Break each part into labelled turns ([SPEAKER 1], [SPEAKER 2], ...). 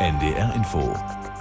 [SPEAKER 1] NDR Info.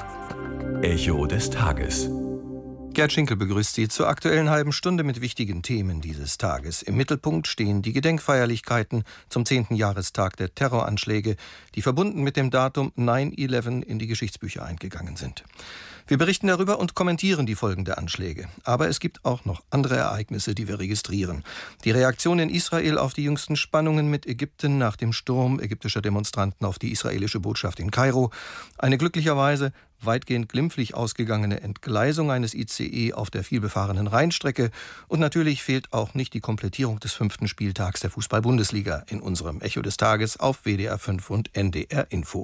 [SPEAKER 1] Echo des Tages.
[SPEAKER 2] Gerd Schinkel begrüßt Sie zur aktuellen halben Stunde mit wichtigen Themen dieses Tages. Im Mittelpunkt stehen die Gedenkfeierlichkeiten zum 10. Jahrestag der Terroranschläge, die verbunden mit dem Datum 9/11 in die Geschichtsbücher eingegangen sind. Wir berichten darüber und kommentieren die Folgen der Anschläge. Aber es gibt auch noch andere Ereignisse, die wir registrieren. Die Reaktion in Israel auf die jüngsten Spannungen mit Ägypten nach dem Sturm ägyptischer Demonstranten auf die israelische Botschaft in Kairo. Eine glücklicherweise weitgehend glimpflich ausgegangene Entgleisung eines ICE auf der vielbefahrenen Rheinstrecke. Und natürlich fehlt auch nicht die Komplettierung des 5. Spieltags der Fußball-Bundesliga in unserem Echo des Tages auf WDR 5 und NDR Info.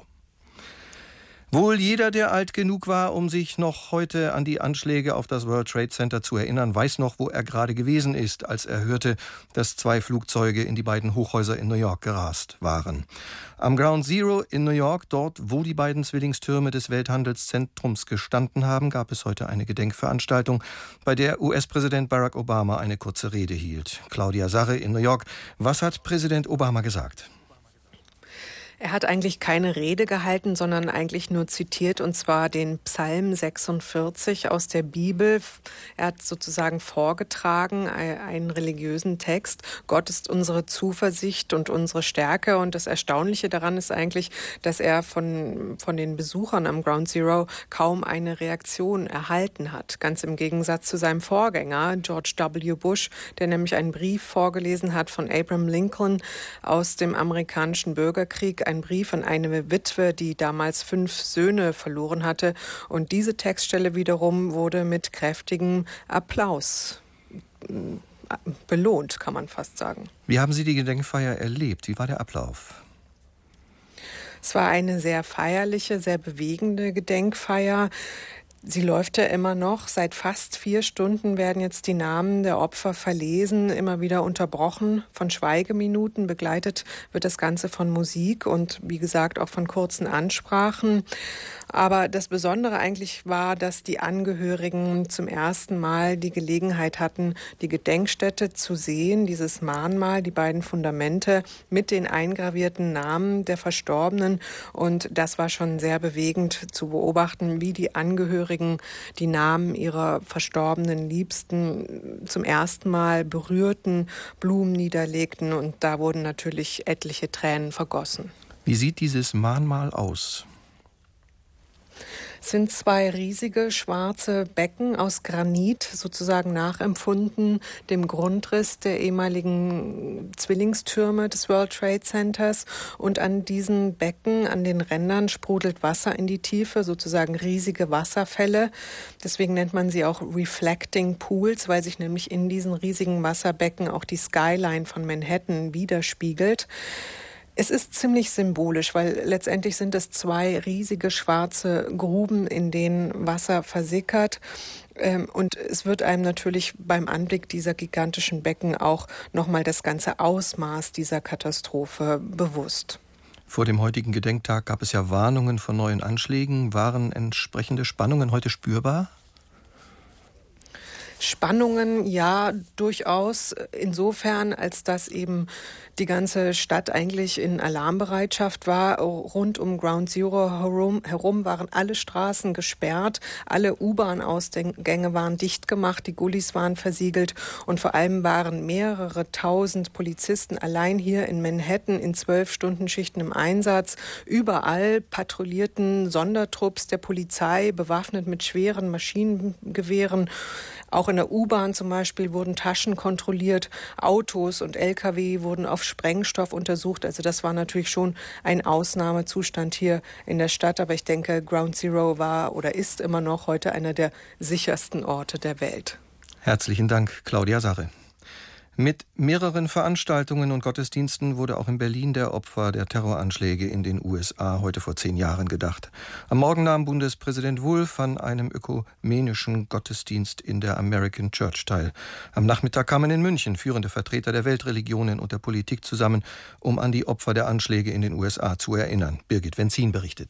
[SPEAKER 2] Wohl jeder, der alt genug war, um sich noch heute an die Anschläge auf das World Trade Center zu erinnern, weiß noch, wo er gerade gewesen ist, als er hörte, dass 2 Flugzeuge in die beiden Hochhäuser in New York gerast waren. Am Ground Zero in New York, dort, wo die beiden Zwillingstürme des Welthandelszentrums gestanden haben, gab es heute eine Gedenkveranstaltung, bei der US-Präsident Barack Obama eine kurze Rede hielt. Claudia Sarre in New York. Was hat Präsident Obama gesagt?
[SPEAKER 3] Er hat eigentlich keine Rede gehalten, sondern eigentlich nur zitiert, und zwar den Psalm 46 aus der Bibel. Er hat sozusagen vorgetragen, einen religiösen Text. Gott ist unsere Zuversicht und unsere Stärke. Und das Erstaunliche daran ist eigentlich, dass er von den Besuchern am Ground Zero kaum eine Reaktion erhalten hat. Ganz im Gegensatz zu seinem Vorgänger, George W. Bush, der nämlich einen Brief vorgelesen hat von Abraham Lincoln aus dem amerikanischen Bürgerkrieg. Ein Brief an eine Witwe, die damals 5 Söhne verloren hatte. Und diese Textstelle wiederum wurde mit kräftigem Applaus belohnt, kann man fast sagen.
[SPEAKER 2] Wie haben Sie die Gedenkfeier erlebt? Wie war der Ablauf?
[SPEAKER 3] Es war eine sehr feierliche, sehr bewegende Gedenkfeier. Sie läuft ja immer noch. Seit fast 4 Stunden werden jetzt die Namen der Opfer verlesen, immer wieder unterbrochen von Schweigeminuten. Begleitet wird das Ganze von Musik und, wie gesagt, auch von kurzen Ansprachen. Aber das Besondere eigentlich war, dass die Angehörigen zum ersten Mal die Gelegenheit hatten, die Gedenkstätte zu sehen, dieses Mahnmal, die beiden Fundamente mit den eingravierten Namen der Verstorbenen. Und das war schon sehr bewegend zu beobachten, wie die Angehörigen die Namen ihrer verstorbenen Liebsten zum ersten Mal berührten, Blumen niederlegten, und da wurden natürlich etliche Tränen vergossen.
[SPEAKER 2] Wie sieht dieses Mahnmal aus?
[SPEAKER 3] Es sind 2 riesige schwarze Becken aus Granit, sozusagen nachempfunden dem Grundriss der ehemaligen Zwillingstürme des World Trade Centers. Und an diesen Becken, an den Rändern, sprudelt Wasser in die Tiefe, sozusagen riesige Wasserfälle. Deswegen nennt man sie auch Reflecting Pools, weil sich nämlich in diesen riesigen Wasserbecken auch die Skyline von Manhattan widerspiegelt. Es ist ziemlich symbolisch, weil letztendlich sind es 2 riesige schwarze Gruben, in denen Wasser versickert. Und es wird einem natürlich beim Anblick dieser gigantischen Becken auch nochmal das ganze Ausmaß dieser Katastrophe bewusst.
[SPEAKER 2] Vor dem heutigen Gedenktag gab es ja Warnungen von neuen Anschlägen. Waren entsprechende Spannungen heute spürbar?
[SPEAKER 3] Spannungen, ja, durchaus, insofern, als dass eben die ganze Stadt eigentlich in Alarmbereitschaft war. Rund um Ground Zero herum waren alle Straßen gesperrt, alle U-Bahn-Ausgänge waren dicht gemacht, die Gullis waren versiegelt und vor allem waren mehrere tausend Polizisten allein hier in Manhattan in 12-Stunden-Schichten im Einsatz. Überall patrouillierten Sondertrupps der Polizei, bewaffnet mit schweren Maschinengewehren. Auch in der U-Bahn zum Beispiel wurden Taschen kontrolliert, Autos und Lkw wurden auf Sprengstoff untersucht. Also das war natürlich schon ein Ausnahmezustand hier in der Stadt. Aber ich denke, Ground Zero war oder ist immer noch heute einer der sichersten Orte der Welt.
[SPEAKER 2] Herzlichen Dank, Claudia Sarre. Mit mehreren Veranstaltungen und Gottesdiensten wurde auch in Berlin der Opfer der Terroranschläge in den USA heute vor 10 Jahren gedacht. Am Morgen nahm Bundespräsident Wulff an einem ökumenischen Gottesdienst in der American Church teil. Am Nachmittag kamen in München führende Vertreter der Weltreligionen und der Politik zusammen, um an die Opfer der Anschläge in den USA zu erinnern. Birgit Wenzin berichtet.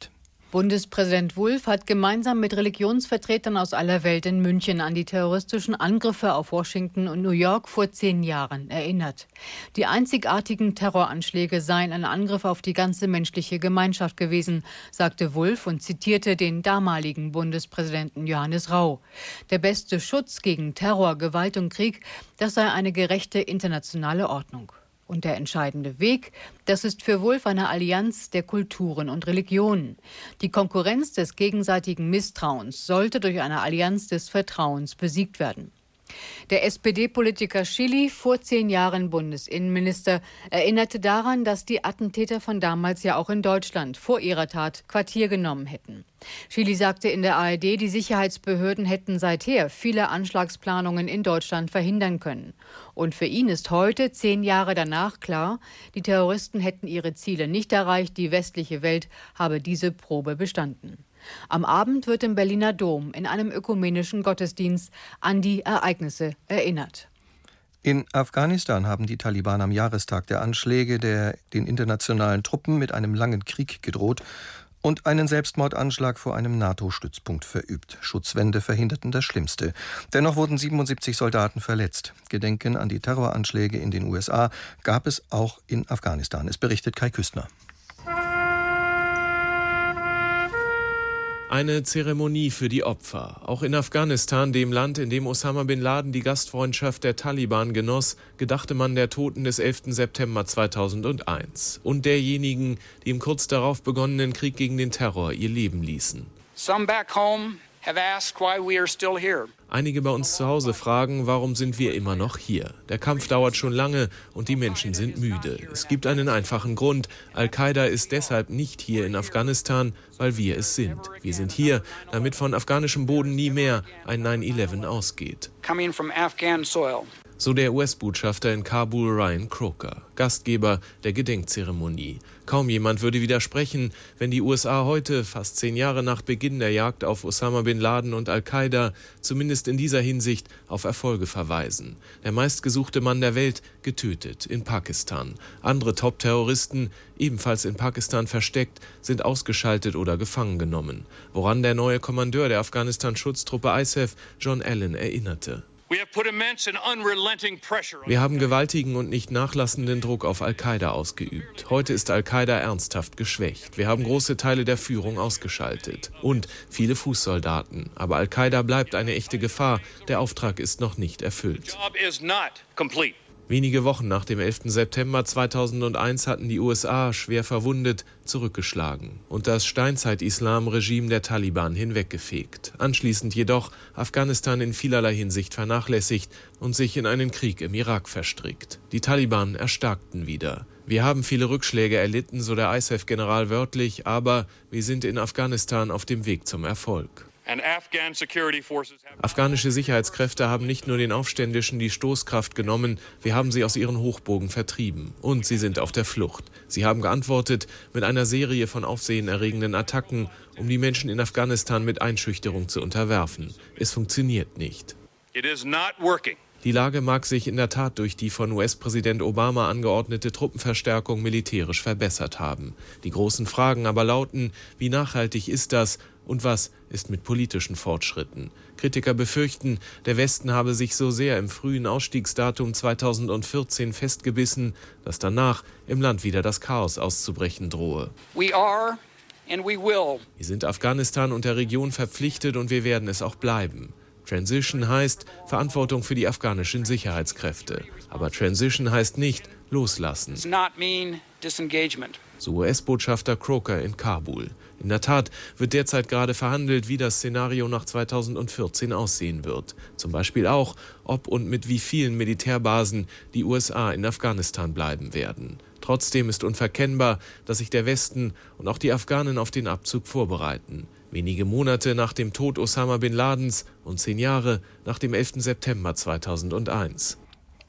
[SPEAKER 4] Bundespräsident Wulff hat gemeinsam mit Religionsvertretern aus aller Welt in München an die terroristischen Angriffe auf Washington und New York vor 10 Jahren erinnert. Die einzigartigen Terroranschläge seien ein Angriff auf die ganze menschliche Gemeinschaft gewesen, sagte Wulff und zitierte den damaligen Bundespräsidenten Johannes Rau. Der beste Schutz gegen Terror, Gewalt und Krieg, das sei eine gerechte internationale Ordnung. Und der entscheidende Weg, das ist für Wulff eine Allianz der Kulturen und Religionen. Die Konkurrenz des gegenseitigen Misstrauens sollte durch eine Allianz des Vertrauens besiegt werden. Der SPD-Politiker Schily, vor 10 Jahren Bundesinnenminister, erinnerte daran, dass die Attentäter von damals ja auch in Deutschland vor ihrer Tat Quartier genommen hätten. Schily sagte in der ARD, die Sicherheitsbehörden hätten seither viele Anschlagsplanungen in Deutschland verhindern können. Und für ihn ist heute, 10 Jahre danach, klar, die Terroristen hätten ihre Ziele nicht erreicht, die westliche Welt habe diese Probe bestanden. Am Abend wird im Berliner Dom in einem ökumenischen Gottesdienst an die Ereignisse erinnert.
[SPEAKER 2] In Afghanistan haben die Taliban am Jahrestag der Anschläge den internationalen Truppen mit einem langen Krieg gedroht und einen Selbstmordanschlag vor einem NATO-Stützpunkt verübt. Schutzwände verhinderten das Schlimmste. Dennoch wurden 77 Soldaten verletzt. Gedenken an die Terroranschläge in den USA gab es auch in Afghanistan. Es berichtet Kai Küstner.
[SPEAKER 5] Eine Zeremonie für die Opfer. Auch in Afghanistan, dem Land, in dem Osama bin Laden die Gastfreundschaft der Taliban genoss, gedachte man der Toten des 11. September 2001 und derjenigen, die im kurz darauf begonnenen Krieg gegen den Terror ihr Leben ließen.
[SPEAKER 6] Some back home have asked why we are still here.
[SPEAKER 5] Einige bei uns zu Hause fragen, warum sind wir immer noch hier? Der Kampf dauert schon lange und die Menschen sind müde. Es gibt einen einfachen Grund. Al-Qaida ist deshalb nicht hier in Afghanistan, weil wir es sind. Wir sind hier, damit von afghanischem Boden nie mehr ein 9/11 ausgeht.
[SPEAKER 6] Coming from Afghan soil.
[SPEAKER 5] So der US-Botschafter in Kabul, Ryan Croker, Gastgeber der Gedenkzeremonie. Kaum jemand würde widersprechen, wenn die USA heute, fast 10 Jahre nach Beginn der Jagd auf Osama bin Laden und Al-Qaida, zumindest in dieser Hinsicht auf Erfolge verweisen. Der meistgesuchte Mann der Welt getötet in Pakistan. Andere Top-Terroristen, ebenfalls in Pakistan versteckt, sind ausgeschaltet oder gefangen genommen. Woran der neue Kommandeur der Afghanistan-Schutztruppe ISAF, John Allen, erinnerte. Wir haben gewaltigen und nicht nachlassenden Druck auf Al-Qaida ausgeübt. Heute ist Al-Qaida ernsthaft geschwächt. Wir haben große Teile der Führung ausgeschaltet und viele Fußsoldaten. Aber Al-Qaida bleibt eine echte Gefahr. Der Auftrag ist noch nicht erfüllt. Wenige Wochen nach dem 11. September 2001 hatten die USA, schwer verwundet, zurückgeschlagen und das Steinzeit-Islam-Regime der Taliban hinweggefegt. Anschließend jedoch Afghanistan in vielerlei Hinsicht vernachlässigt und sich in einen Krieg im Irak verstrickt. Die Taliban erstarkten wieder. Wir haben viele Rückschläge erlitten, so der ISAF-General wörtlich, aber wir sind in Afghanistan auf dem Weg zum Erfolg. Afghanische Sicherheitskräfte haben nicht nur den Aufständischen die Stoßkraft genommen, wir haben sie aus ihren Hochburgen vertrieben. Und sie sind auf der Flucht. Sie haben geantwortet mit einer Serie von aufsehenerregenden Attacken, um die Menschen in Afghanistan mit Einschüchterung zu unterwerfen. Es funktioniert nicht. Die Lage mag sich in der Tat durch die von US-Präsident Obama angeordnete Truppenverstärkung militärisch verbessert haben. Die großen Fragen aber lauten, wie nachhaltig ist das und was ist mit politischen Fortschritten? Kritiker befürchten, der Westen habe sich so sehr im frühen Ausstiegsdatum 2014 festgebissen, dass danach im Land wieder das Chaos auszubrechen drohe. Wir sind Afghanistan und der Region verpflichtet und wir werden es auch bleiben. Transition heißt Verantwortung für die afghanischen Sicherheitskräfte. Aber Transition heißt nicht loslassen. So US-Botschafter Croker in Kabul. In der Tat wird derzeit gerade verhandelt, wie das Szenario nach 2014 aussehen wird. Zum Beispiel auch, ob und mit wie vielen Militärbasen die USA in Afghanistan bleiben werden. Trotzdem ist unverkennbar, dass sich der Westen und auch die Afghanen auf den Abzug vorbereiten. Wenige Monate nach dem Tod Osama bin Ladens und 10 Jahre nach dem 11. September 2001.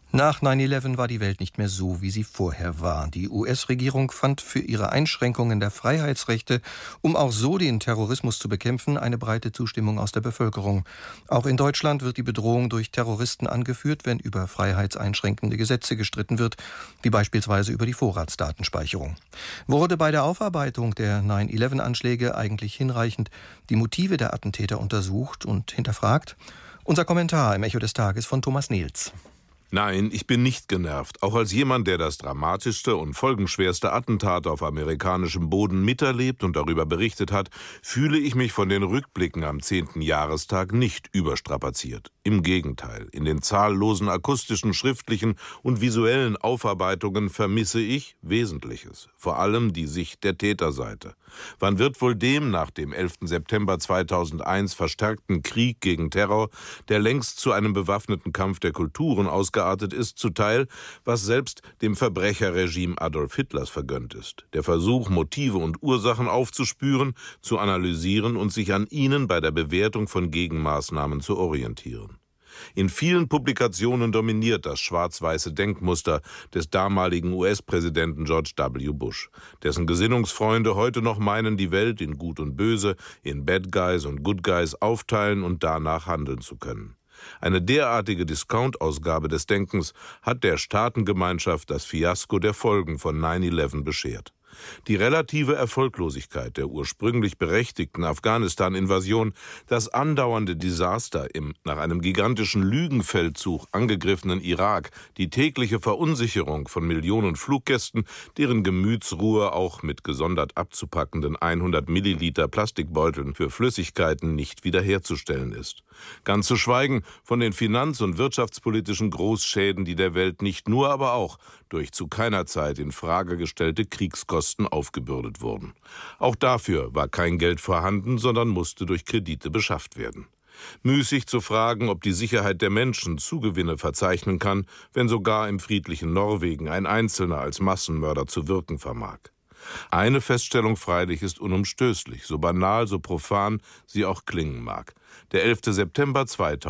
[SPEAKER 2] Nach 9/11 war die Welt nicht mehr so, wie sie vorher war. Die US-Regierung fand für ihre Einschränkungen der Freiheitsrechte, um auch so den Terrorismus zu bekämpfen, eine breite Zustimmung aus der Bevölkerung. Auch in Deutschland wird die Bedrohung durch Terroristen angeführt, wenn über freiheitseinschränkende Gesetze gestritten wird, wie beispielsweise über die Vorratsdatenspeicherung. Wurde bei der Aufarbeitung der 9/11-Anschläge eigentlich hinreichend die Motive der Attentäter untersucht und hinterfragt? Unser Kommentar im Echo des Tages von Thomas Nehls.
[SPEAKER 7] Nein, ich bin nicht genervt. Auch als jemand, der das dramatischste und folgenschwerste Attentat auf amerikanischem Boden miterlebt und darüber berichtet hat, fühle ich mich von den Rückblicken am 10. Jahrestag nicht überstrapaziert. Im Gegenteil, in den zahllosen akustischen, schriftlichen und visuellen Aufarbeitungen vermisse ich Wesentliches, vor allem die Sicht der Täterseite. Wann wird wohl dem nach dem 11. September 2001 verstärkten Krieg gegen Terror, der längst zu einem bewaffneten Kampf der Kulturen ausgeartet ist, zuteil, was selbst dem Verbrecherregime Adolf Hitlers vergönnt ist? Der Versuch, Motive und Ursachen aufzuspüren, zu analysieren und sich an ihnen bei der Bewertung von Gegenmaßnahmen zu orientieren. In vielen Publikationen dominiert das schwarz-weiße Denkmuster des damaligen US-Präsidenten George W. Bush, dessen Gesinnungsfreunde heute noch meinen, die Welt in Gut und Böse, in Bad Guys und Good Guys aufteilen und danach handeln zu können. Eine derartige Discount-Ausgabe des Denkens hat der Staatengemeinschaft das Fiasko der Folgen von 9/11 beschert. Die relative Erfolglosigkeit der ursprünglich berechtigten Afghanistan-Invasion, das andauernde Desaster im nach einem gigantischen Lügenfeldzug angegriffenen Irak, die tägliche Verunsicherung von Millionen Fluggästen, deren Gemütsruhe auch mit gesondert abzupackenden 100 Milliliter Plastikbeuteln für Flüssigkeiten nicht wiederherzustellen ist. Ganz zu schweigen von den finanz- und wirtschaftspolitischen Großschäden, die der Welt nicht nur, aber auch durch zu keiner Zeit in Frage gestellte Kriegskosten aufgebürdet wurden. Auch dafür war kein Geld vorhanden, sondern musste durch Kredite beschafft werden. Müßig zu fragen, ob die Sicherheit der Menschen Zugewinne verzeichnen kann, wenn sogar im friedlichen Norwegen ein Einzelner als Massenmörder zu wirken vermag. Eine Feststellung freilich ist unumstößlich, so banal, so profan sie auch klingen mag. Der 11. September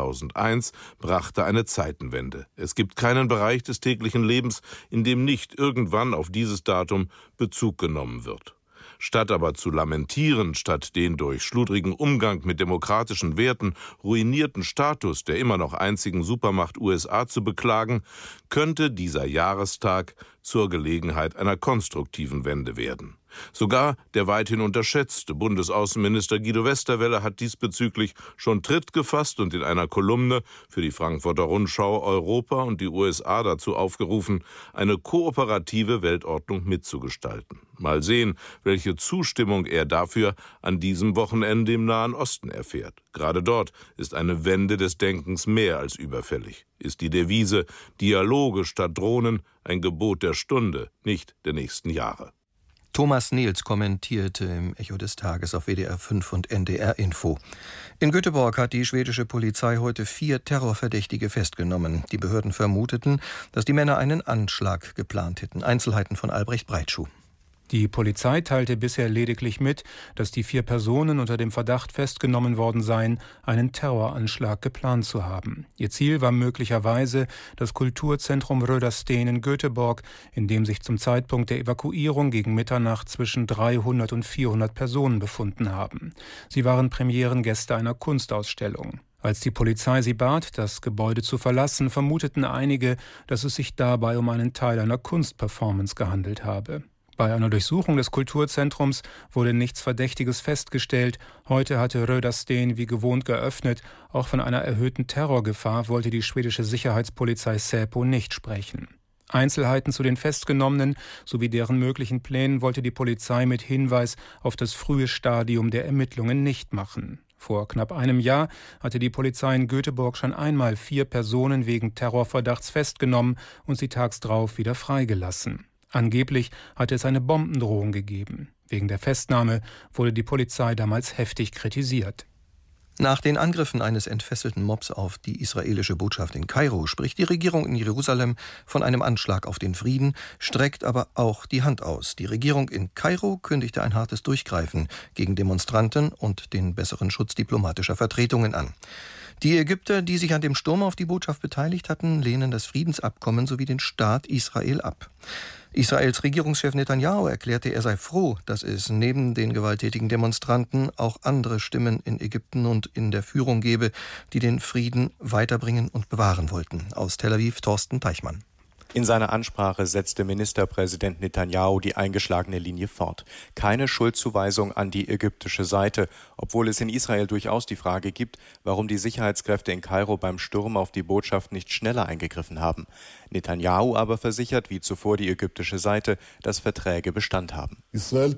[SPEAKER 7] 2001 brachte eine Zeitenwende. Es gibt keinen Bereich des täglichen Lebens, in dem nicht irgendwann auf dieses Datum Bezug genommen wird. Statt aber zu lamentieren, statt den durch schludrigen Umgang mit demokratischen Werten ruinierten Status der immer noch einzigen Supermacht USA zu beklagen, könnte dieser Jahrestag zur Gelegenheit einer konstruktiven Wende werden. Sogar der weithin unterschätzte Bundesaußenminister Guido Westerwelle hat diesbezüglich schon Tritt gefasst und in einer Kolumne für die Frankfurter Rundschau Europa und die USA dazu aufgerufen, eine kooperative Weltordnung mitzugestalten. Mal sehen, welche Zustimmung er dafür an diesem Wochenende im Nahen Osten erfährt. Gerade dort ist eine Wende des Denkens mehr als überfällig. Ist die Devise Dialoge statt Drohnen ein Gebot der Stunde, nicht der nächsten Jahre.
[SPEAKER 2] Thomas Nehls kommentierte im Echo des Tages auf WDR 5 und NDR Info. In Göteborg hat die schwedische Polizei heute 4 Terrorverdächtige festgenommen. Die Behörden vermuteten, dass die Männer einen Anschlag geplant hätten. Einzelheiten von Albrecht Breitschuh.
[SPEAKER 8] Die Polizei teilte bisher lediglich mit, dass die 4 Personen unter dem Verdacht festgenommen worden seien, einen Terroranschlag geplant zu haben. Ihr Ziel war möglicherweise das Kulturzentrum Rödersten in Göteborg, in dem sich zum Zeitpunkt der Evakuierung gegen Mitternacht zwischen 300 und 400 Personen befunden haben. Sie waren Premierengäste einer Kunstausstellung. Als die Polizei sie bat, das Gebäude zu verlassen, vermuteten einige, dass es sich dabei um einen Teil einer Kunstperformance gehandelt habe. Bei einer Durchsuchung des Kulturzentrums wurde nichts Verdächtiges festgestellt. Heute hatte Rödersten wie gewohnt geöffnet. Auch von einer erhöhten Terrorgefahr wollte die schwedische Sicherheitspolizei Säpo nicht sprechen. Einzelheiten zu den Festgenommenen sowie deren möglichen Plänen wollte die Polizei mit Hinweis auf das frühe Stadium der Ermittlungen nicht machen. Vor knapp einem Jahr hatte die Polizei in Göteborg schon einmal 4 Personen wegen Terrorverdachts festgenommen und sie tags drauf wieder freigelassen. Angeblich hatte es eine Bombendrohung gegeben. Wegen der Festnahme wurde die Polizei damals heftig kritisiert.
[SPEAKER 2] Nach den Angriffen eines entfesselten Mobs auf die israelische Botschaft in Kairo spricht die Regierung in Jerusalem von einem Anschlag auf den Frieden, streckt aber auch die Hand aus. Die Regierung in Kairo kündigte ein hartes Durchgreifen gegen Demonstranten und den besseren Schutz diplomatischer Vertretungen an. Die Ägypter, die sich an dem Sturm auf die Botschaft beteiligt hatten, lehnen das Friedensabkommen sowie den Staat Israel ab. Israels Regierungschef Netanyahu erklärte, er sei froh, dass es neben den gewalttätigen Demonstranten auch andere Stimmen in Ägypten und in der Führung gebe, die den Frieden weiterbringen und bewahren wollten. Aus Tel Aviv Thorsten Teichmann.
[SPEAKER 9] In seiner Ansprache setzte Ministerpräsident Netanyahu die eingeschlagene Linie fort. Keine Schuldzuweisung an die ägyptische Seite, obwohl es in Israel durchaus die Frage gibt, warum die Sicherheitskräfte in Kairo beim Sturm auf die Botschaft nicht schneller eingegriffen haben. Netanyahu aber versichert, wie zuvor die ägyptische Seite, dass Verträge Bestand haben. Israel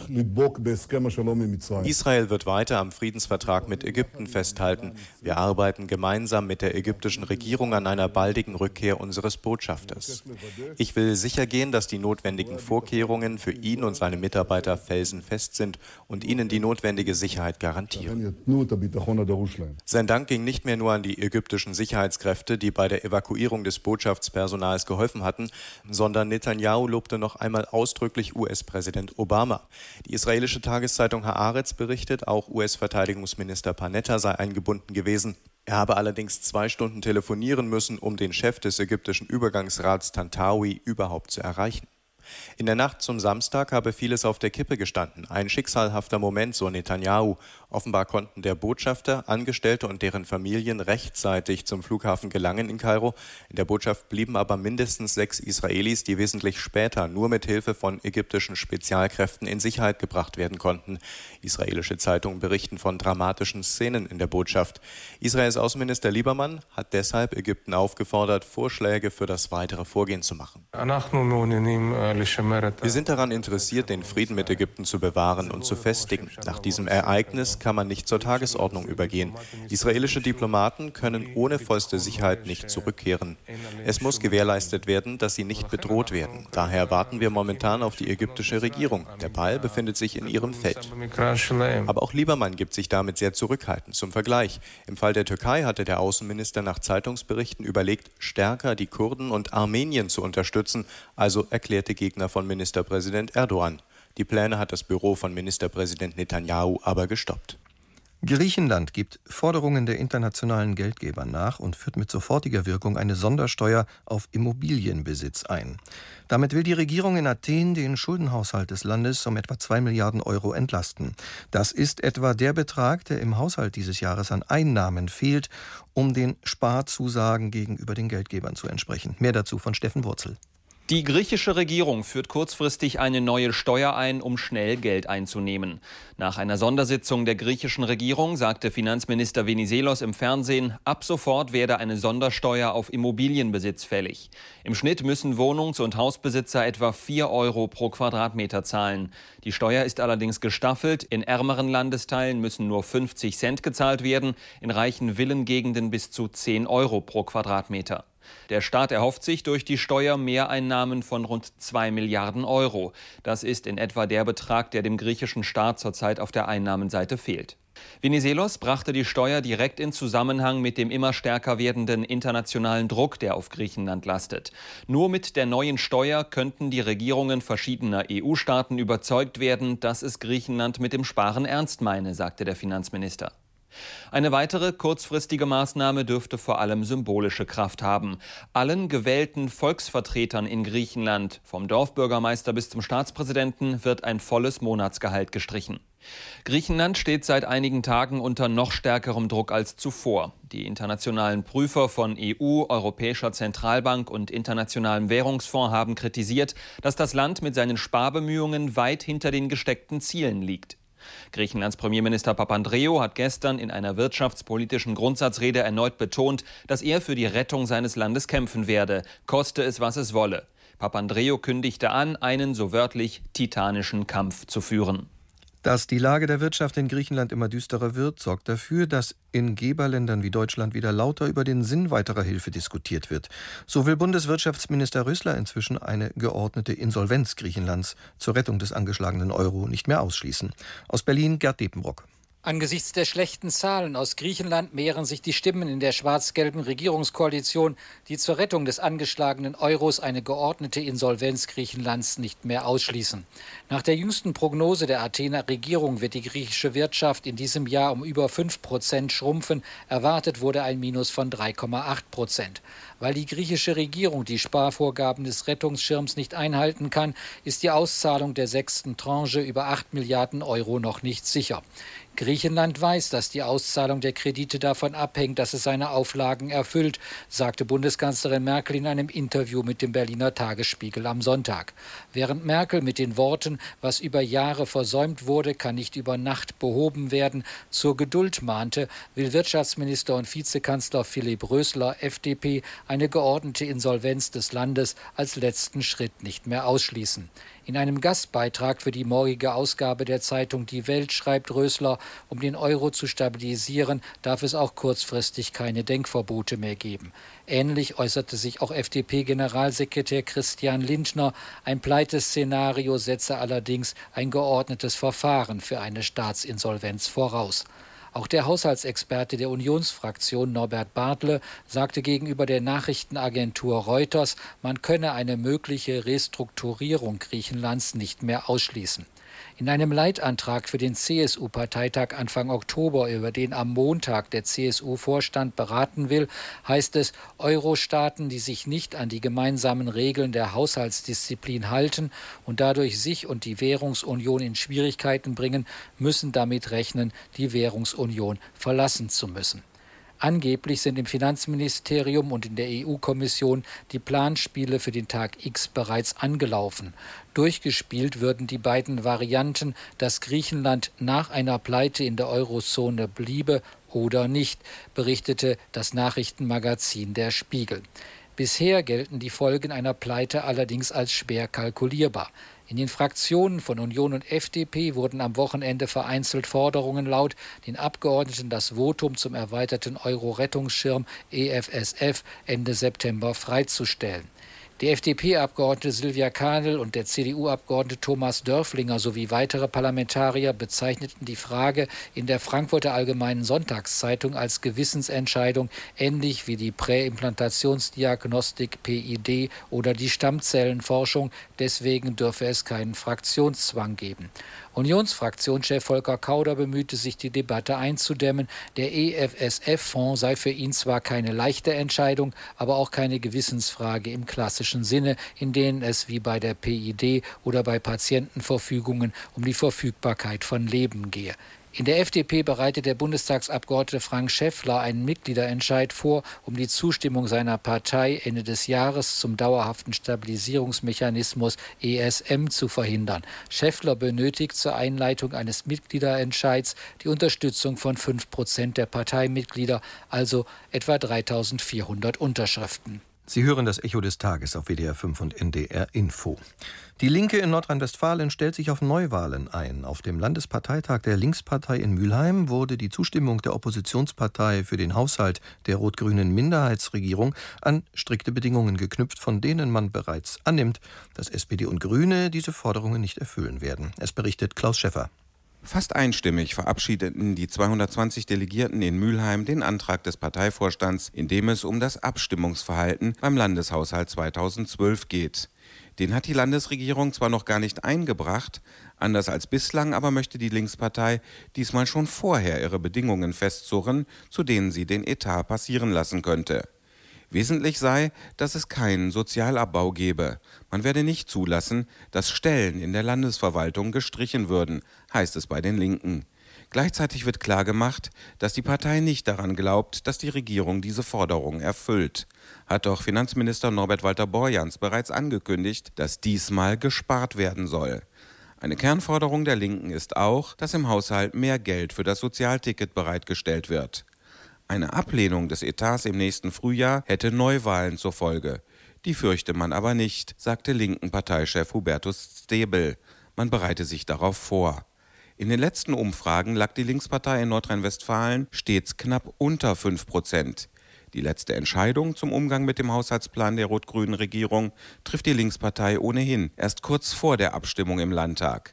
[SPEAKER 9] wird weiter am Friedensvertrag mit Ägypten festhalten. Wir arbeiten gemeinsam mit der ägyptischen Regierung an einer baldigen Rückkehr unseres Botschafters. Ich will sicher gehen, dass die notwendigen Vorkehrungen für ihn und seine Mitarbeiter felsenfest sind und ihnen die notwendige Sicherheit garantieren. Sein Dank ging nicht mehr nur an die ägyptischen Sicherheitskräfte, die bei der Evakuierung des Botschaftspersonals geholfen hatten, sondern Netanyahu lobte noch einmal ausdrücklich US-Präsident Obama. Die israelische Tageszeitung Haaretz berichtet, auch US-Verteidigungsminister Panetta sei eingebunden gewesen. Er habe allerdings 2 Stunden telefonieren müssen, um den Chef des ägyptischen Übergangsrats Tantawi überhaupt zu erreichen. In der Nacht zum Samstag habe vieles auf der Kippe gestanden. Ein schicksalhafter Moment, so Netanyahu. Offenbar konnten der Botschafter, Angestellte und deren Familien rechtzeitig zum Flughafen gelangen in Kairo. In der Botschaft blieben aber mindestens 6 Israelis, die wesentlich später nur mit Hilfe von ägyptischen Spezialkräften in Sicherheit gebracht werden konnten. Israelische Zeitungen berichten von dramatischen Szenen in der Botschaft. Israels Außenminister Liebermann hat deshalb Ägypten aufgefordert, Vorschläge für das weitere Vorgehen zu machen. Wir sind daran interessiert, den Frieden mit Ägypten zu bewahren und zu festigen. Nach diesem Ereignis kann man nicht zur Tagesordnung übergehen. Israelische Diplomaten können ohne vollste Sicherheit nicht zurückkehren. Es muss gewährleistet werden, dass sie nicht bedroht werden. Daher warten wir momentan auf die ägyptische Regierung. Der Ball befindet sich in ihrem Feld. Aber auch Liebermann gibt sich damit sehr zurückhaltend. Zum Vergleich: Im Fall der Türkei hatte der Außenminister nach Zeitungsberichten überlegt, stärker die Kurden und Armenien zu unterstützen, also erklärte Gegner von Ministerpräsident Erdogan. Die Pläne hat das Büro von Ministerpräsident Netanyahu aber gestoppt.
[SPEAKER 2] Griechenland gibt Forderungen der internationalen Geldgeber nach und führt mit sofortiger Wirkung eine Sondersteuer auf Immobilienbesitz ein. Damit will die Regierung in Athen den Schuldenhaushalt des Landes um etwa 2 Milliarden Euro entlasten. Das ist etwa der Betrag, der im Haushalt dieses Jahres an Einnahmen fehlt, um den Sparzusagen gegenüber den Geldgebern zu entsprechen. Mehr dazu von Steffen Wurzel.
[SPEAKER 10] Die griechische Regierung führt kurzfristig eine neue Steuer ein, um schnell Geld einzunehmen. Nach einer Sondersitzung der griechischen Regierung sagte Finanzminister Venizelos im Fernsehen, ab sofort werde eine Sondersteuer auf Immobilienbesitz fällig. Im Schnitt müssen Wohnungs- und Hausbesitzer etwa 4 Euro pro Quadratmeter zahlen. Die Steuer ist allerdings gestaffelt. In ärmeren Landesteilen müssen nur 50 Cent gezahlt werden, in reichen Villengegenden bis zu 10 Euro pro Quadratmeter. Der Staat erhofft sich durch die Steuer Mehreinnahmen von rund 2 Milliarden Euro. Das ist in etwa der Betrag, der dem griechischen Staat zurzeit auf der Einnahmenseite fehlt. Venizelos brachte die Steuer direkt in Zusammenhang mit dem immer stärker werdenden internationalen Druck, der auf Griechenland lastet. Nur mit der neuen Steuer könnten die Regierungen verschiedener EU-Staaten überzeugt werden, dass es Griechenland mit dem Sparen ernst meine, sagte der Finanzminister. Eine weitere kurzfristige Maßnahme dürfte vor allem symbolische Kraft haben. Allen gewählten Volksvertretern in Griechenland, vom Dorfbürgermeister bis zum Staatspräsidenten, wird ein volles Monatsgehalt gestrichen. Griechenland steht seit einigen Tagen unter noch stärkerem Druck als zuvor. Die internationalen Prüfer von EU, Europäischer Zentralbank und Internationalem Währungsfonds haben kritisiert, dass das Land mit seinen Sparbemühungen weit hinter den gesteckten Zielen liegt. Griechenlands Premierminister Papandreou hat gestern in einer wirtschaftspolitischen Grundsatzrede erneut betont, dass er für die Rettung seines Landes kämpfen werde, koste es, was es wolle. Papandreou kündigte an, einen so wörtlich titanischen Kampf zu führen.
[SPEAKER 2] Dass die Lage der Wirtschaft in Griechenland immer düsterer wird, sorgt dafür, dass in Geberländern wie Deutschland wieder lauter über den Sinn weiterer Hilfe diskutiert wird. So will Bundeswirtschaftsminister Rösler inzwischen eine geordnete Insolvenz Griechenlands zur Rettung des angeschlagenen Euro nicht mehr ausschließen. Aus Berlin Gerd Depenbrock.
[SPEAKER 11] Angesichts der schlechten Zahlen aus Griechenland mehren sich die Stimmen in der schwarz-gelben Regierungskoalition, die zur Rettung des angeschlagenen Euros eine geordnete Insolvenz Griechenlands nicht mehr ausschließen. Nach der jüngsten Prognose der Athener Regierung wird die griechische Wirtschaft in diesem Jahr um über 5% schrumpfen. Erwartet wurde ein Minus von 3,8%. Weil die griechische Regierung die Sparvorgaben des Rettungsschirms nicht einhalten kann, ist die Auszahlung der 6. Tranche über 8 Milliarden Euro noch nicht sicher. Griechenland weiß, dass die Auszahlung der Kredite davon abhängt, dass es seine Auflagen erfüllt, sagte Bundeskanzlerin Merkel in einem Interview mit dem Berliner Tagesspiegel am Sonntag. Während Merkel mit den Worten, was über Jahre versäumt wurde, kann nicht über Nacht behoben werden, zur Geduld mahnte, will Wirtschaftsminister und Vizekanzler Philipp Rösler, FDP, eine geordnete Insolvenz des Landes als letzten Schritt nicht mehr ausschließen. In einem Gastbeitrag für die morgige Ausgabe der Zeitung Die Welt schreibt Rösler, um den Euro zu stabilisieren, darf es auch kurzfristig keine Denkverbote mehr geben. Ähnlich äußerte sich auch FDP-Generalsekretär Christian Lindner. Ein Pleiteszenario setze allerdings ein geordnetes Verfahren für eine Staatsinsolvenz voraus. Auch der Haushaltsexperte der Unionsfraktion Norbert Bartle sagte gegenüber der Nachrichtenagentur Reuters, man könne eine mögliche Restrukturierung Griechenlands nicht mehr ausschließen. In einem Leitantrag für den CSU-Parteitag Anfang Oktober, über den am Montag der CSU-Vorstand beraten will, heißt es, Euro-Staaten, die sich nicht an die gemeinsamen Regeln der Haushaltsdisziplin halten und dadurch sich und die Währungsunion in Schwierigkeiten bringen, müssen damit rechnen, die Währungsunion verlassen zu müssen. Angeblich sind im Finanzministerium und in der EU-Kommission die Planspiele für den Tag X bereits angelaufen. Durchgespielt würden die beiden Varianten, dass Griechenland nach einer Pleite in der Eurozone bliebe oder nicht, berichtete das Nachrichtenmagazin Der Spiegel. Bisher gelten die Folgen einer Pleite allerdings als schwer kalkulierbar. In den Fraktionen von Union und FDP wurden am Wochenende vereinzelt Forderungen laut, den Abgeordneten das Votum zum erweiterten Euro-Rettungsschirm EFSF Ende September freizustellen. Die FDP-Abgeordnete Silvia Kahnel und der CDU-Abgeordnete Thomas Dörflinger sowie weitere Parlamentarier bezeichneten die Frage in der Frankfurter Allgemeinen Sonntagszeitung als Gewissensentscheidung, ähnlich wie die Präimplantationsdiagnostik PID oder die Stammzellenforschung. Deswegen dürfe es keinen Fraktionszwang geben. Unionsfraktionschef Volker Kauder bemühte sich, die Debatte einzudämmen. Der EFSF-Fonds sei für ihn zwar keine leichte Entscheidung, aber auch keine Gewissensfrage im klassischen Sinne, in denen es wie bei der PID oder bei Patientenverfügungen um die Verfügbarkeit von Leben gehe. In der FDP bereitet der Bundestagsabgeordnete Frank Schäffler einen Mitgliederentscheid vor, um die Zustimmung seiner Partei Ende des Jahres zum dauerhaften Stabilisierungsmechanismus ESM zu verhindern. Schäffler benötigt zur Einleitung eines Mitgliederentscheids die Unterstützung von 5% der Parteimitglieder, also etwa 3.400 Unterschriften.
[SPEAKER 2] Sie hören das Echo des Tages auf WDR 5 und NDR Info. Die Linke in Nordrhein-Westfalen stellt sich auf Neuwahlen ein. Auf dem Landesparteitag der Linkspartei in Mülheim wurde die Zustimmung der Oppositionspartei für den Haushalt der rot-grünen Minderheitsregierung an strikte Bedingungen geknüpft, von denen man bereits annimmt, dass SPD und Grüne diese Forderungen nicht erfüllen werden. Es berichtet Klaus Schäffer.
[SPEAKER 12] Fast einstimmig verabschiedeten die 220 Delegierten in Mülheim den Antrag des Parteivorstands, in dem es um das Abstimmungsverhalten beim Landeshaushalt 2012 geht. Den hat die Landesregierung zwar noch gar nicht eingebracht, anders als bislang aber möchte die Linkspartei diesmal schon vorher ihre Bedingungen festzurren, zu denen sie den Etat passieren lassen könnte. Wesentlich sei, dass es keinen Sozialabbau gebe. Man werde nicht zulassen, dass Stellen in der Landesverwaltung gestrichen würden, heißt es bei den Linken. Gleichzeitig wird klargemacht, dass die Partei nicht daran glaubt, dass die Regierung diese Forderung erfüllt. Hat doch Finanzminister Norbert Walter-Borjans bereits angekündigt, dass diesmal gespart werden soll. Eine Kernforderung der Linken ist auch, dass im Haushalt mehr Geld für das Sozialticket bereitgestellt wird. Eine Ablehnung des Etats im nächsten Frühjahr hätte Neuwahlen zur Folge. Die fürchte man aber nicht, sagte linken Parteichef Hubertus Stebel. Man bereite sich darauf vor. In den letzten Umfragen lag die Linkspartei in Nordrhein-Westfalen stets knapp unter 5%. Die letzte Entscheidung zum Umgang mit dem Haushaltsplan der rot-grünen Regierung trifft die Linkspartei ohnehin erst kurz vor der Abstimmung im Landtag.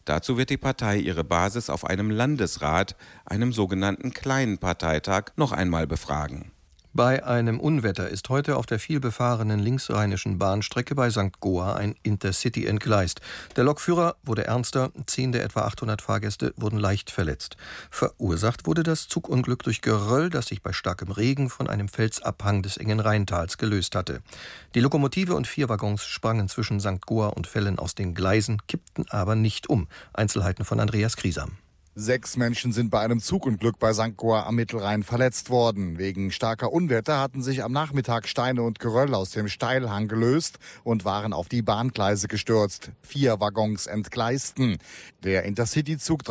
[SPEAKER 12] Dazu wird die Partei ihre Basis auf einem Landesrat, einem sogenannten kleinen Parteitag, noch einmal befragen.
[SPEAKER 2] Bei einem Unwetter ist heute auf der vielbefahrenen linksrheinischen Bahnstrecke bei St. Goar ein Intercity entgleist. Der Lokführer wurde ernster, 10 der etwa 800 Fahrgäste wurden leicht verletzt. Verursacht wurde das Zugunglück durch Geröll, das sich bei starkem Regen von einem Felsabhang des engen Rheintals gelöst hatte. Die Lokomotive und 4 Waggons sprangen zwischen St. Goar und Vellen aus den Gleisen, kippten aber nicht um. Einzelheiten von Andreas Griesam.
[SPEAKER 13] 6 Menschen sind bei einem Zugunglück bei St. Goar am Mittelrhein verletzt worden. Wegen starker Unwetter hatten sich am Nachmittag Steine und Geröll aus dem Steilhang gelöst und waren auf die Bahngleise gestürzt. 4 Waggons entgleisten. Der Intercity-Zug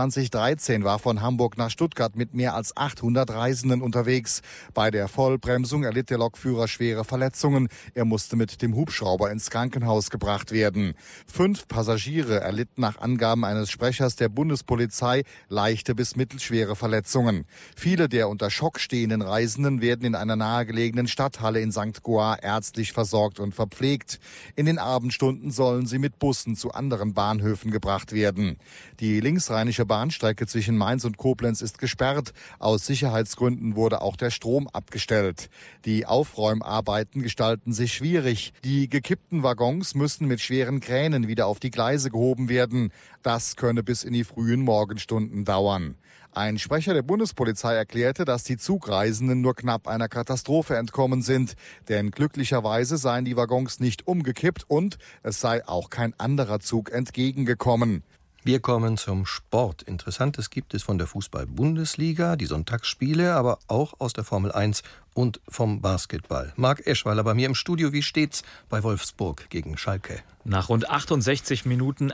[SPEAKER 13] 2313 war von Hamburg nach Stuttgart mit mehr als 800 Reisenden unterwegs. Bei der Vollbremsung erlitt der Lokführer schwere Verletzungen. Er musste mit dem Hubschrauber ins Krankenhaus gebracht werden. 5 Passagiere erlitten nach Angaben eines Sprechers der Bundespolizei leichte bis mittelschwere Verletzungen. Viele der unter Schock stehenden Reisenden werden in einer nahegelegenen Stadthalle in St. Goar ärztlich versorgt und verpflegt. In den Abendstunden sollen sie mit Bussen zu anderen Bahnhöfen gebracht werden. Die linksrheinische Bahnstrecke zwischen Mainz und Koblenz ist gesperrt. Aus Sicherheitsgründen wurde auch der Strom abgestellt. Die Aufräumarbeiten gestalten sich schwierig. Die gekippten Waggons müssen mit schweren Kränen wieder auf die Gleise gehoben werden. Das könne bis in die frühen Morgenstunden dauern. Ein Sprecher der Bundespolizei erklärte, dass die Zugreisenden nur knapp einer Katastrophe entkommen sind. Denn glücklicherweise seien die Waggons nicht umgekippt und es sei auch kein anderer Zug entgegengekommen.
[SPEAKER 2] Wir kommen zum Sport. Interessantes gibt es von der Fußball-Bundesliga, die Sonntagsspiele, aber auch aus der Formel 1 und vom Basketball. Marc Eschweiler bei mir im Studio. Wie steht's bei Wolfsburg gegen Schalke?
[SPEAKER 14] Nach rund 68 Minuten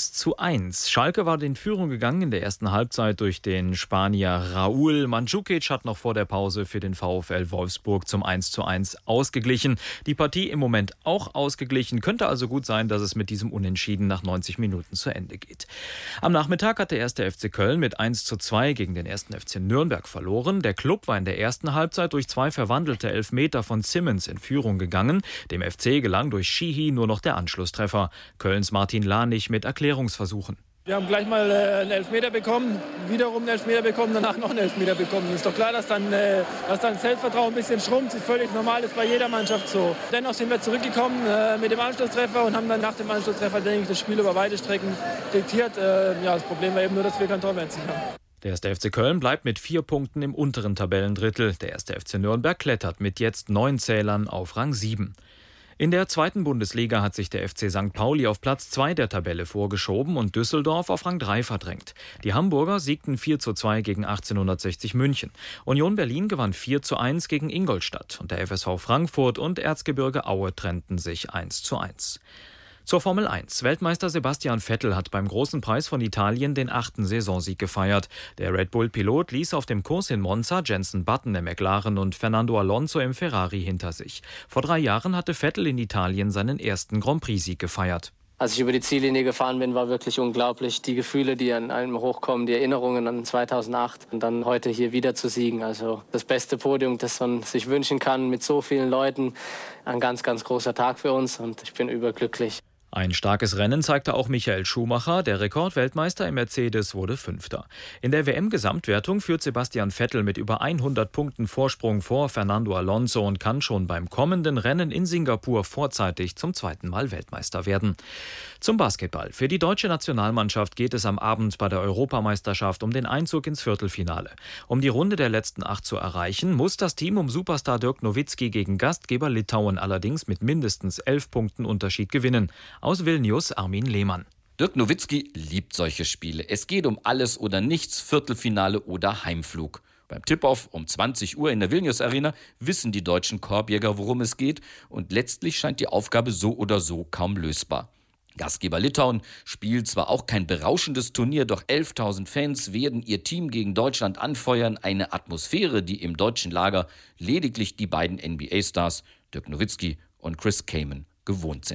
[SPEAKER 14] 1:1. Schalke war in Führung gegangen in der ersten Halbzeit durch den Spanier Raúl. Mandžukić hat noch vor der Pause für den VfL Wolfsburg zum 1:1 ausgeglichen. Die Partie im Moment auch ausgeglichen. Könnte also gut sein, dass es mit diesem Unentschieden nach 90 Minuten zu Ende geht. Am Nachmittag hat der 1. FC Köln mit 1:2 gegen den 1. FC Nürnberg verloren. Der Klub war in der ersten Halbzeit durch 2 verwandelte Elfmeter von Simmons in Führung gegangen. Dem FC gelang durch Sheehy nur noch der Anschlusstreffer. Kölns Martin Lanich mit Erklärungsversuchen.
[SPEAKER 15] Wir haben gleich mal einen Elfmeter bekommen, wiederum einen Elfmeter bekommen, danach noch einen Elfmeter bekommen. Ist doch klar, dass dann das Selbstvertrauen ein bisschen schrumpft. Ist völlig normal, ist bei jeder Mannschaft so. Dennoch sind wir zurückgekommen mit dem Anschlusstreffer und haben dann nach dem Anschlusstreffer, denke ich, das Spiel über weite Strecken diktiert. Das Problem war eben nur, dass wir kein Tor mehr erzielt haben.
[SPEAKER 14] Der 1. FC Köln bleibt mit 4 Punkten im unteren Tabellendrittel. Der 1. FC Nürnberg klettert mit jetzt 9 Zählern auf Rang 7. In der 2. Bundesliga hat sich der FC St. Pauli auf Platz 2 der Tabelle vorgeschoben und Düsseldorf auf Rang 3 verdrängt. Die Hamburger siegten 4:2 gegen 1860 München. Union Berlin gewann 4:1 gegen Ingolstadt und der FSV Frankfurt und Erzgebirge Aue trennten sich 1:1. Zur Formel 1. Weltmeister Sebastian Vettel hat beim Großen Preis von Italien den 8. Saisonsieg gefeiert. Der Red Bull-Pilot ließ auf dem Kurs in Monza Jenson Button im McLaren und Fernando Alonso im Ferrari hinter sich. Vor 3 Jahren hatte Vettel in Italien seinen ersten Grand Prix-Sieg gefeiert.
[SPEAKER 16] Als ich über die Ziellinie gefahren bin, war wirklich unglaublich. Die Gefühle, die an einem hochkommen, die Erinnerungen an 2008 und dann heute hier wieder zu siegen. Also das beste Podium, das man sich wünschen kann mit so vielen Leuten. Ein ganz, ganz großer Tag für uns und ich bin überglücklich.
[SPEAKER 14] Ein starkes Rennen zeigte auch Michael Schumacher. Der Rekordweltmeister im Mercedes wurde 5. In der WM-Gesamtwertung führt Sebastian Vettel mit über 100 Punkten Vorsprung vor Fernando Alonso und kann schon beim kommenden Rennen in Singapur vorzeitig zum 2. Mal Weltmeister werden. Zum Basketball. Für die deutsche Nationalmannschaft geht es am Abend bei der Europameisterschaft um den Einzug ins Viertelfinale. Um die Runde der letzten 8 zu erreichen, muss das Team um Superstar Dirk Nowitzki gegen Gastgeber Litauen allerdings mit mindestens 11 Punkten Unterschied gewinnen. Aus Vilnius Armin Lehmann.
[SPEAKER 17] Dirk Nowitzki liebt solche Spiele. Es geht um alles oder nichts, Viertelfinale oder Heimflug. Beim Tip-Off um 20 Uhr in der Vilnius Arena wissen die deutschen Korbjäger, worum es geht. Und letztlich scheint die Aufgabe so oder so kaum lösbar. Gastgeber Litauen spielt zwar auch kein berauschendes Turnier, doch 11.000 Fans werden ihr Team gegen Deutschland anfeuern. Eine Atmosphäre, die im deutschen Lager lediglich die beiden NBA-Stars Dirk Nowitzki und Chris Kaman gewohnt sind.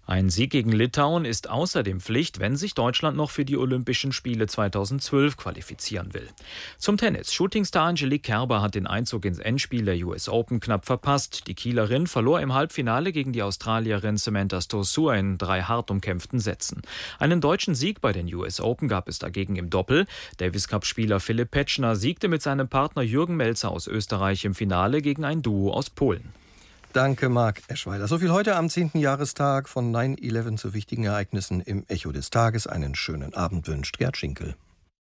[SPEAKER 14] Ein Sieg gegen Litauen ist außerdem Pflicht, wenn sich Deutschland noch für die Olympischen Spiele 2012 qualifizieren will. Zum Tennis. Shootingstar Angelique Kerber hat den Einzug ins Endspiel der US Open knapp verpasst. Die Kielerin verlor im Halbfinale gegen die Australierin Samantha Stosur in 3 hart umkämpften Sätzen. Einen deutschen Sieg bei den US Open gab es dagegen im Doppel. Davis-Cup-Spieler Philipp Petschner siegte mit seinem Partner Jürgen Melzer aus Österreich im Finale gegen ein Duo aus Polen.
[SPEAKER 2] Danke, Marc Eschweiler. So viel heute am 10. Jahrestag von 9/11 zu wichtigen Ereignissen im Echo des Tages. Einen schönen Abend wünscht Gerd Schinkel.